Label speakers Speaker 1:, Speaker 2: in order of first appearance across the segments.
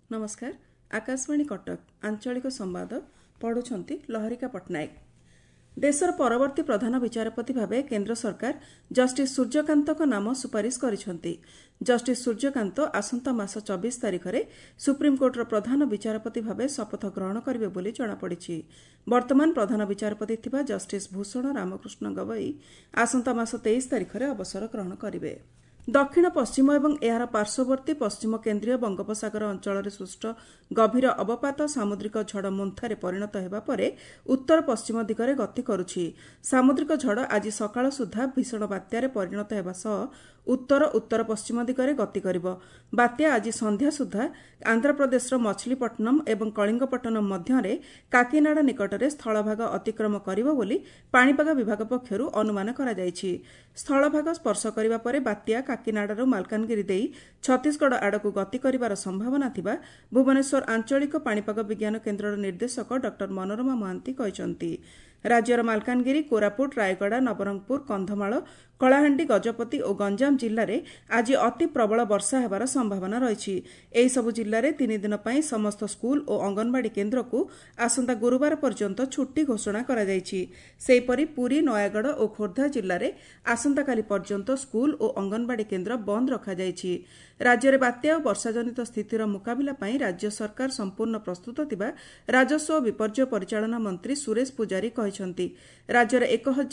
Speaker 1: नमस्कार। आकाशवाणी कटक आंचलिक संवाद पढ़ुछंती लहरिका पट्टनायक। देशर परवर्ती प्रधान विचारपति भावे केंद्र सरकार जस्टिस सूर्यकांत नाम सुपारिश करिसंती। जस्टिस सूर्यकांत आसंता मास 24 तारिख में सुप्रीमकोर्टर प्रधान विचारपति भावे शपथ ग्रहण करिवे बोली जଣାपड़िछि। वर्तमान प्रधान विचारपति थिबा जस्टिस भूषण रामकृष्ण गवई आसंता मास 23 तारिख में अवसर ग्रहण करिवे। दक्षिण पश्चिम एवं एहार पार्श्ववर्ती पश्चिम केन्द्रीय बंगोपसागर अंचल सृष्ट गभीर अवपात सामुद्रिक झड़ मोन्थारे परिणत हेबा परे उत्तर पश्चिम दिगरे गति करुछि। सामुद्रिक झड़ आज सकाळ सुधा भीषण बात्यारे परिणत हेबा सह उत्तर उत्तर पश्चिम दिगरे गति करिबो। बात्या आज संध्या सुधा आंध्रप्रदेशर मछलीपट्टनम एवं कलिंगपट्टनम मध्यरे काकीनाडा निकटरे स्थलभाग अतिक्रम करिबो बोली पाणीपाग विभाग पक्षरु अनुमान करा जायछि। स्थलभाग स्पर्श करिबा परे बात्या काकीनाडारू मालकानगिरी देई छत्तीसगढ़ आड़कू गति करिबार संभावना थिबा भुवनेश्वर आंचलिक पाणीपाग विज्ञान केन्द्रर निर्देशक डॉ मनोरमा महांती कहिसंती। राज्यर मालकानगिरी, कोरापुट, रायगड़ा, नवरंगपुर, कंधमाल, कलाहांडी, गजपति और गंजाम जिल्ला रे आज अति प्रबल वर्षा हेबार संभावना रहिछि। एही सबु जिल्ला रे 3 दिन पई समस्त स्कूल और अंगनवाड़ी केन्द्र को आसंता गुरुवार पर्यंत छुट्टी घोषणा करा जायछि। सेहीपरि पुरी, नयागढ़ और खोर्धा जिल्ला रे आसंता काली पर्यंत स्कूल और अंगनवाड़ी केन्द्र बंद रखा जायछि। राज्य में बात्या और वर्षाजनित स्थितिर मुकाबिला पई राज्य सरकार संपूर्ण प्रस्तुत थिबा राजस्व और विपर्यय परिचालना मंत्री सुरेश पुजारी कहिसंती। राज्यर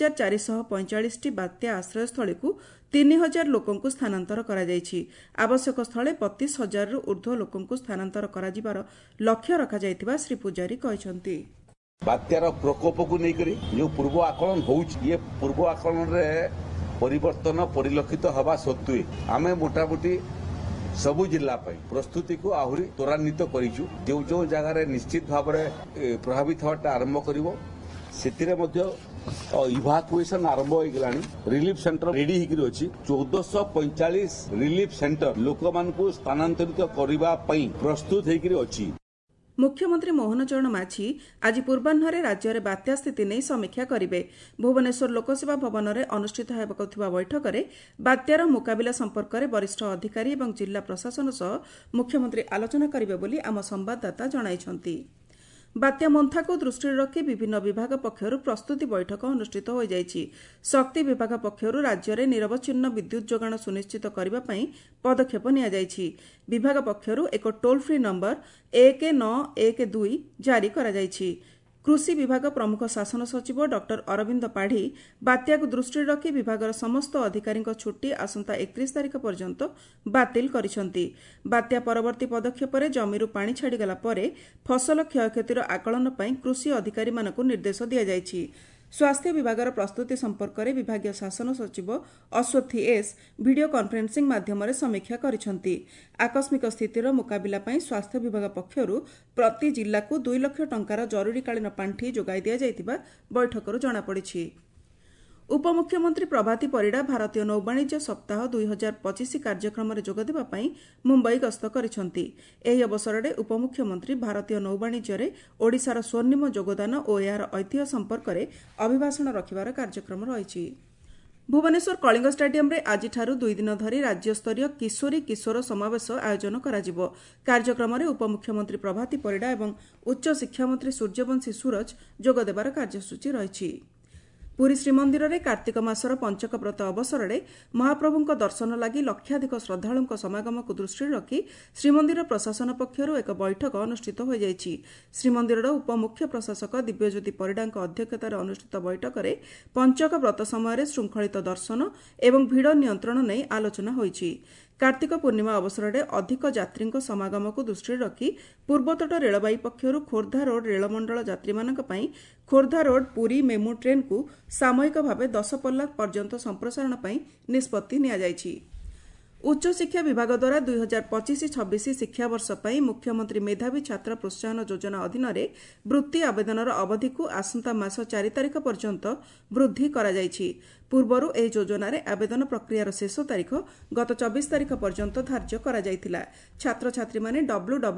Speaker 1: 1445 टी बात्या आश्रयस्थली को 3000 लोकंकु स्थानांतर करा जायछि। आवश्यक स्थले 32,000 रु ऊर्ध्व लोकंकु स्थानांतर करा जिबार लक्ष्य रखा जायतिबा श्री पुजारी कहिसंती।
Speaker 2: बात्यार प्रकोप को लेकर जो पूर्व आकलन होउछि, ये पूर्व आकलन रे परिवर्तन परिलक्षित हवा सत्वे आमे मोटामोटी सबु जिला प्रस्तुति को आहरी त्वरान्वित करिछु। जो जो जगह निश्चित भाव में प्रभावित होता आरंभ करिवो सेतिरे मध्य इवाकुएशन आरंभ हो गलानी। रिलीफ सेंटर रेडी हिकरी अछि। 1445 रिलीफ सेंटर लोक मान को स्थानांतरित करिबा पई प्रस्तुत हेकरी अछि।
Speaker 1: मुख्यमंत्री मोहन चरण माझी आज पूर्वाह्न राज्य में बात्या स्थिति नहीं समीक्षा करेंगे। भुवनेश्वर लोकसेवा भवन में अनुष्ठित होगा बैठक में बात्यार मुकाबिला संपर्क में वरिष्ठ अधिकारी और जिला प्रशासन सह मुख्यमंत्री आलोचना करेंगे बोली आम संवाददाता जणाइछंती। बात्या मोन्था को दृष्टि रखी विभिन्न विभाग पक्षर प्रस्तुति बैठक अनुष्ठित हो जायछि। शक्ति विभाग पक्षर राज्य में निरवच्छिन्न विद्युत जोगाण सुनिश्चित करने पदक्षेप निया जायछि। विभाग पक्षर एक टोल फ्री नंबर 1912 जारी करा जायछि। कृषि विभाग प्रमुख शासन सचिव डॉ अरविंद पाढ़ी बात्या को दृष्टि रखी विभागर समस्त अधिकारी छुट्टी आसंता 31 तारिख पर्यंत बातिल करिसंती। बात्या परवर्ती पदक्षेप में जमीरू पानी छाड़ीगला परे फसल क्षयक्षतिर आकलन पई कृषि अधिकारी मानकु निर्देश दिया जायछि। स्वास्थ्य विभागर प्रस्तुति संपर्क में विभागीय शासन सचिव अश्वथी एस वीडियो कॉन्फ्रेंसिंग माध्यम समीक्षा करिसंती। आकस्मिक स्थितिर मुकाबिला पई स्वास्थ्य विभाग पक्षरु प्रति जिला को 2 लाख टंकार जरूरीकालीन पांठी जोगाई दिया जायतिबा बैठकरु जଣାपड़िछि। उपमुख्यमंत्री प्रभाती परिडा भारतीय नौवाणिज्य सप्ताह 2025 कार्यक्रम में जोगदेवा पई मुंबई गस्त करिसंती। एही अवसर में उपमुख्यमंत्री भारतीय नौवाणिज्य रे ओडिशार स्वर्णिम योगदान और यार ऐतिह्य संपर्क में अभिभाषण रखिबार कार्यक्रम रहिछि। भुवनेश्वर कलिंग स्टेडियम रे आज 2 दिन धरी राज्यस्तरीय किशोरी किशोर समावेश आयोजन कराजिबो। कार्यक्रम में उपमुख्यमंत्री प्रभाती परिडा एवं उच्च शिक्षा मंत्री सूर्यवंशी सूरज जोगदेबार कार्यसूची रहिछि। पुरी श्रीमंदिर में कार्तिक मासर पंचक व्रत अवसर में महाप्रभु दर्शन लगी लक्षाधिक श्रद्धालुं समागम को दृष्टि रखी श्रीमंदिर प्रशासन पक्षर एक बैठक अनुष्ठित हो जायछि। श्रीमंदिर उपमुख्य प्रशासक दिव्यज्योति परिडा अध्यक्षतार अनुष्ठित बैठक में पंचक व्रत समय श्रृंखलित दर्शन एवं भिड़ नियंत्रण नहीं आलोचना होईछि। कार्तिक पूर्णिमा अवसर में अधिक यात्री समागम को दृष्टि रखी पूर्वतट रेलबाई पक्षर खोर्धा रोड रेलमंडल यात्री मानक पई Khordha road Puri MEMU train को सामयिक भाव 10 पल्ला पर्यंत संप्रसारण पई निष्पत्ति निया जायछि। उच्च शिक्षा विभाग द्वारा 2025-26 शिक्षावर्ष पई मुख्यमंत्री मेधावी छात्र प्रोत्साहन योजना अधीन वृत्ति आवेदनर अवधि को आसंता मास 4 तारिख पर्यंत वृद्धि करा जायछि। पूर्वरु एही योजना रे आवेदन प्रक्रियार शेष तारिख गत 24 तारिख पर्यंत धार्य करा जायतिला। छात्र छात्री माने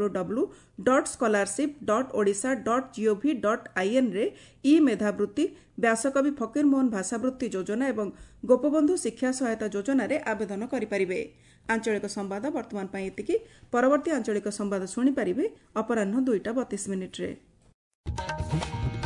Speaker 1: www.scholarship.odisha.gov.in रे ई मेधावृत्ति ବ୍ୟାସକବି ଫକୀରମୋହନ ଭାଷାବୃତ୍ତି ଯୋଜନା ଏବଂ ଗୋପବନ୍ଧୁ ଶିକ୍ଷା ସହାୟତା ଯୋଜନାରେ ଆବେଦନ କରିପାରିବେ। ଆଞ୍ଚଳିକ ସମ୍ବାଦ ବର୍ତ୍ତମାନ ପାଇଁ ଏତିକି। ପରବର୍ତ୍ତୀ ଆଞ୍ଚଳିକ ସମ୍ବାଦ ଶୁଣିପାରିବେ ଅପରାହ୍ନ 2ଟା 32 ମିନିଟ୍ରେ।